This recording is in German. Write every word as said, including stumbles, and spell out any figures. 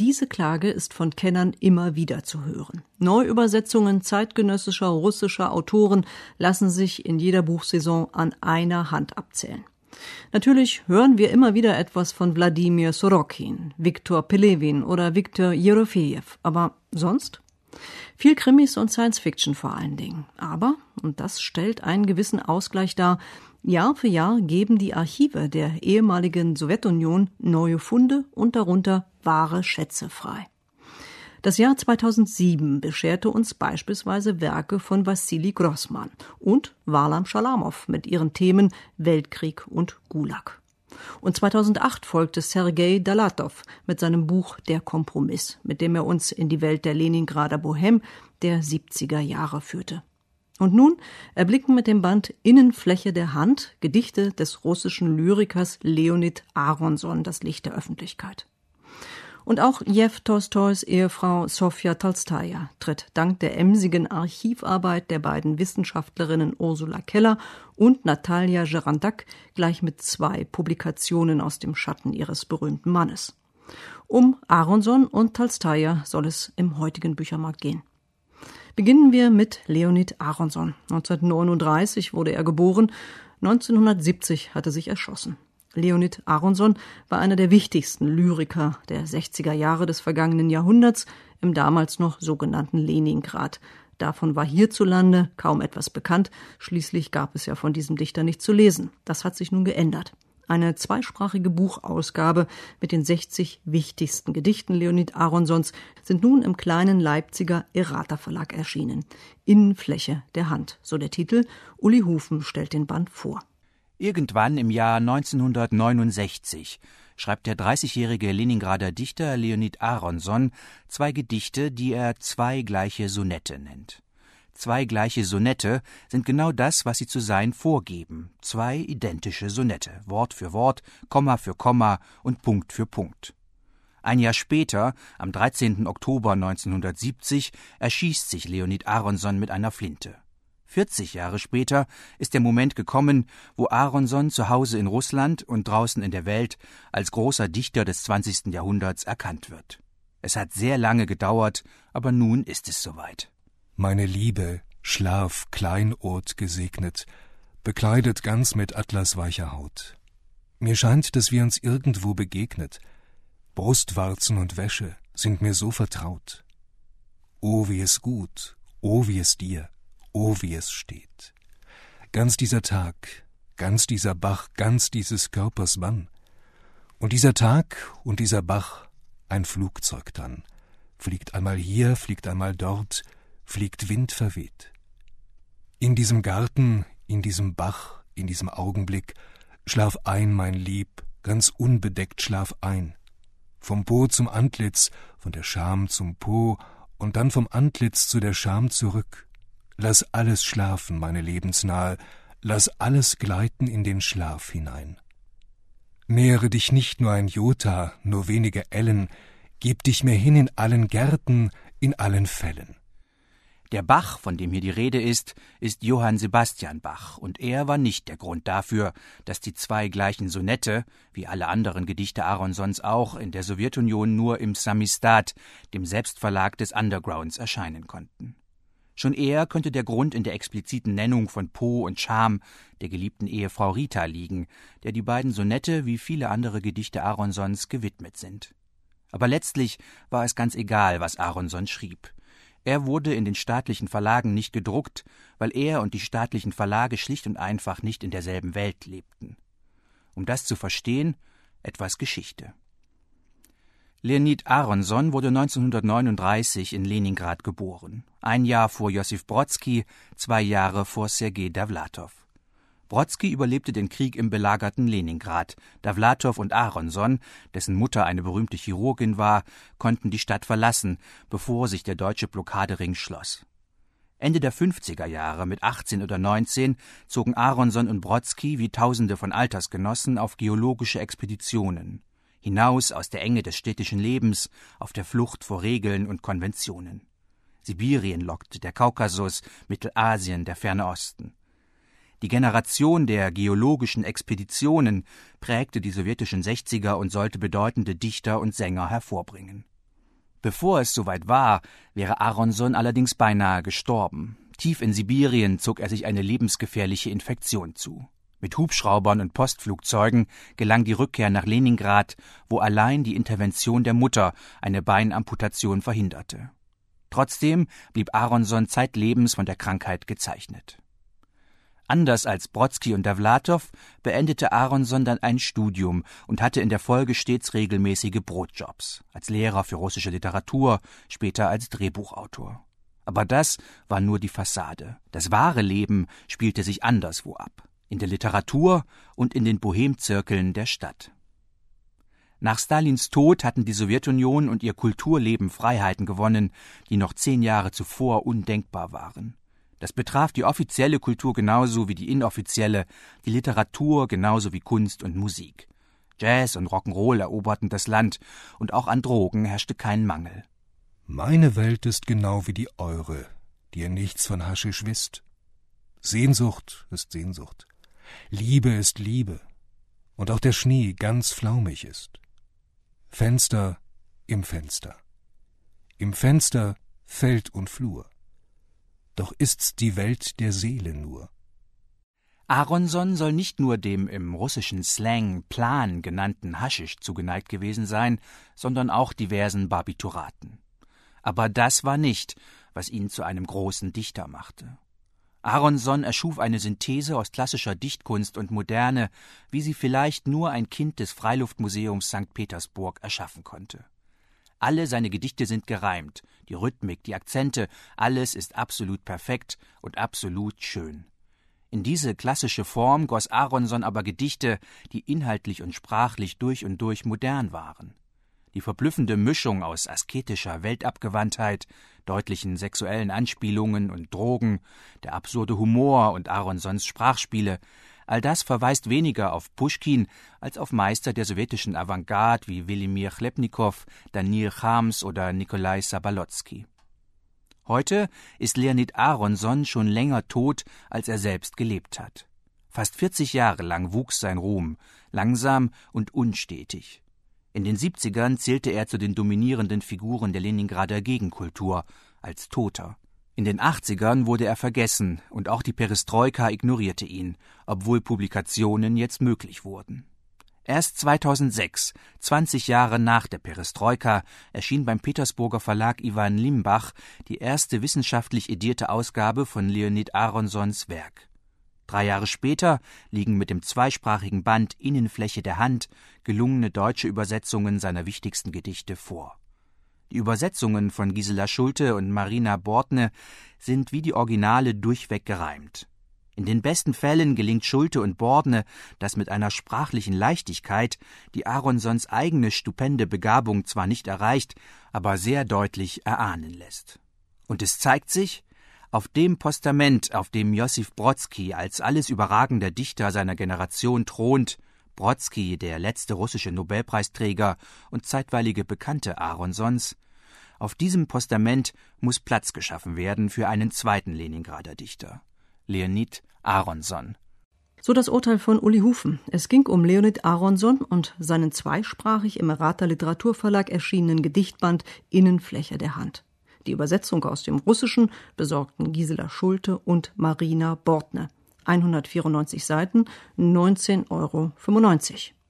diese Klage ist von Kennern immer wieder zu hören. Neuübersetzungen zeitgenössischer russischer Autoren lassen sich in jeder Buchsaison an einer Hand abzählen. Natürlich hören wir immer wieder etwas von Wladimir Sorokin, Viktor Pelewin oder Viktor Jerofejew, aber sonst? Viel Krimis und Science-Fiction vor allen Dingen. Aber, und das stellt einen gewissen Ausgleich dar, Jahr für Jahr geben die Archive der ehemaligen Sowjetunion neue Funde und darunter wahre Schätze frei. Das Jahr zweitausendsieben bescherte uns beispielsweise Werke von Wassili Grossman und Warlam Schalamow mit ihren Themen Weltkrieg und Gulag. Und zweitausendacht folgte Sergei Dalatow mit seinem Buch Der Kompromiss, mit dem er uns in die Welt der Leningrader Bohème der siebziger Jahre führte. Und nun erblicken mit dem Band Innenfläche der Hand Gedichte des russischen Lyrikers Leonid Aronson das Licht der Öffentlichkeit. Und auch Jew Tolstois Ehefrau Sofja Tolstaja tritt dank der emsigen Archivarbeit der beiden Wissenschaftlerinnen Ursula Keller und Natalia Gerandak gleich mit zwei Publikationen aus dem Schatten ihres berühmten Mannes. Um Aronson und Tolstaja soll es im heutigen Büchermarkt gehen. Beginnen wir mit Leonid Aronson. neunzehnhundertneununddreißig wurde er geboren, neunzehnhundertsiebzig hat er sich erschossen. Leonid Aronson war einer der wichtigsten Lyriker der sechziger Jahre des vergangenen Jahrhunderts im damals noch sogenannten Leningrad. Davon war hierzulande kaum etwas bekannt, schließlich gab es ja von diesem Dichter nichts zu lesen. Das hat sich nun geändert. Eine zweisprachige Buchausgabe mit den sechzig wichtigsten Gedichten Leonid Aronsons sind nun im kleinen Leipziger Errata Verlag erschienen. Innenfläche der Hand, so der Titel. Uli Hufen stellt den Band vor. Irgendwann im Jahr neunzehnhundertneunundsechzig schreibt der dreißigjährige Leningrader Dichter Leonid Aronson zwei Gedichte, die er zwei gleiche Sonette nennt. Zwei gleiche Sonette sind genau das, was sie zu sein vorgeben. Zwei identische Sonette, Wort für Wort, Komma für Komma und Punkt für Punkt. Ein Jahr später, am dreizehnten Oktober neunzehnhundertsiebzig, erschießt sich Leonid Aronson mit einer Flinte. vierzig Jahre später ist der Moment gekommen, wo Aronson zu Hause in Russland und draußen in der Welt als großer Dichter des zwanzigsten Jahrhunderts erkannt wird. Es hat sehr lange gedauert, aber nun ist es soweit. Meine Liebe, Schlaf, Kleinod gesegnet, bekleidet ganz mit atlasweicher Haut. Mir scheint, dass wir uns irgendwo begegnet. Brustwarzen und Wäsche sind mir so vertraut. Oh, wie es gut, oh, wie es dir, oh, wie es steht. Ganz dieser Tag, ganz dieser Bach, ganz dieses Körpers Mann. Und dieser Tag und dieser Bach, ein Flugzeug dann, fliegt einmal hier, fliegt einmal dort, fliegt Wind verweht. In diesem Garten, in diesem Bach, in diesem Augenblick, schlaf ein, mein Lieb, ganz unbedeckt schlaf ein. Vom Po zum Antlitz, von der Scham zum Po und dann vom Antlitz zu der Scham zurück. Lass alles schlafen, meine Lebensnahe, lass alles gleiten in den Schlaf hinein. Nähere dich nicht nur ein Jota, nur wenige Ellen, gib dich mir hin in allen Gärten, in allen Fällen. Der Bach, von dem hier die Rede ist, ist Johann Sebastian Bach, und er war nicht der Grund dafür, dass die zwei gleichen Sonette, wie alle anderen Gedichte Aronsons auch, in der Sowjetunion nur im Samistat, dem Selbstverlag des Undergrounds, erscheinen konnten. Schon eher könnte der Grund in der expliziten Nennung von Po und Scham der geliebten Ehefrau Rita liegen, der die beiden Sonette wie viele andere Gedichte Aronsons gewidmet sind. Aber letztlich war es ganz egal, was Aronson schrieb. Er wurde in den staatlichen Verlagen nicht gedruckt, weil er und die staatlichen Verlage schlicht und einfach nicht in derselben Welt lebten. Um das zu verstehen, etwas Geschichte. Leonid Aronson wurde neunzehnhundertneununddreißig in Leningrad geboren. Ein Jahr vor Josif Brodsky, zwei Jahre vor Sergei Dawlatow. Brodsky überlebte den Krieg im belagerten Leningrad. Dawlatow und Aronson, dessen Mutter eine berühmte Chirurgin war, konnten die Stadt verlassen, bevor sich der deutsche Blockadering schloss. Ende der fünfziger Jahre, mit achtzehn oder neunzehn, zogen Aronson und Brodsky wie Tausende von Altersgenossen auf geologische Expeditionen. Hinaus aus der Enge des städtischen Lebens, auf der Flucht vor Regeln und Konventionen. Sibirien lockte, der Kaukasus, Mittelasien, der Ferne Osten. Die Generation der geologischen Expeditionen prägte die sowjetischen Sechziger und sollte bedeutende Dichter und Sänger hervorbringen. Bevor es soweit war, wäre Aronson allerdings beinahe gestorben. Tief in Sibirien zog er sich eine lebensgefährliche Infektion zu. Mit Hubschraubern und Postflugzeugen gelang die Rückkehr nach Leningrad, wo allein die Intervention der Mutter eine Beinamputation verhinderte. Trotzdem blieb Aronson zeitlebens von der Krankheit gezeichnet. Anders als Brodsky und Davlatov beendete Aronson dann ein Studium und hatte in der Folge stets regelmäßige Brotjobs, als Lehrer für russische Literatur, später als Drehbuchautor. Aber das war nur die Fassade. Das wahre Leben spielte sich anderswo ab, in der Literatur und in den Bohemzirkeln der Stadt. Nach Stalins Tod hatten die Sowjetunion und ihr Kulturleben Freiheiten gewonnen, die noch zehn Jahre zuvor undenkbar waren. Das betraf die offizielle Kultur genauso wie die inoffizielle, die Literatur genauso wie Kunst und Musik. Jazz und Rock'n'Roll eroberten das Land, und auch an Drogen herrschte kein Mangel. Meine Welt ist genau wie die eure, die ihr nichts von Haschisch wisst. Sehnsucht ist Sehnsucht, Liebe ist Liebe, und auch der Schnee ganz flaumig ist. Fenster im Fenster, im Fenster Feld und Flur. Doch ist's die Welt der Seele nur. Aronson soll nicht nur dem im russischen Slang Plan genannten Haschisch zugeneigt gewesen sein, sondern auch diversen Barbituraten. Aber das war nicht, was ihn zu einem großen Dichter machte. Aronson erschuf eine Synthese aus klassischer Dichtkunst und Moderne, wie sie vielleicht nur ein Kind des Freiluftmuseums Sankt Petersburg erschaffen konnte. Alle seine Gedichte sind gereimt, die Rhythmik, die Akzente, alles ist absolut perfekt und absolut schön. In diese klassische Form goss Aronson aber Gedichte, die inhaltlich und sprachlich durch und durch modern waren. Die verblüffende Mischung aus asketischer Weltabgewandtheit, deutlichen sexuellen Anspielungen und Drogen, der absurde Humor und Aronsons Sprachspiele, all das verweist weniger auf Puschkin als auf Meister der sowjetischen Avantgarde wie Wilimir Chlebnikow, Danil Chams oder Nikolai Sabolotsky. Heute ist Leonid Aronson schon länger tot, als er selbst gelebt hat. Fast vierzig Jahre lang wuchs sein Ruhm, langsam und unstetig. In den siebzigern zählte er zu den dominierenden Figuren der Leningrader Gegenkultur, als Toter. In den achtzigern wurde er vergessen und auch die Perestroika ignorierte ihn, obwohl Publikationen jetzt möglich wurden. Erst zweitausendsechs, zwanzig Jahre nach der Perestroika, erschien beim Petersburger Verlag Iwan Limbach die erste wissenschaftlich edierte Ausgabe von Leonid Aronsons Werk. Drei Jahre später liegen mit dem zweisprachigen Band Innenfläche der Hand gelungene deutsche Übersetzungen seiner wichtigsten Gedichte vor. Die Übersetzungen von Gisela Schulte und Marina Bortne sind wie die Originale durchweg gereimt. In den besten Fällen gelingt Schulte und Bortne das mit einer sprachlichen Leichtigkeit, die Aronsons eigene stupende Begabung zwar nicht erreicht, aber sehr deutlich erahnen lässt. Und es zeigt sich, auf dem Postament, auf dem Josif Brodsky als alles überragender Dichter seiner Generation thront, Brodsky, der letzte russische Nobelpreisträger und zeitweilige Bekannte Aronsons, auf diesem Postament muss Platz geschaffen werden für einen zweiten Leningrader Dichter, Leonid Aronson. So das Urteil von Uli Hufen. Es ging um Leonid Aronson und seinen zweisprachig im Rather Literaturverlag erschienenen Gedichtband Innenfläche der Hand. Die Übersetzung aus dem Russischen besorgten Gisela Schulte und Marina Bortne. hundertvierundneunzig Seiten, neunzehn Euro fünfundneunzig.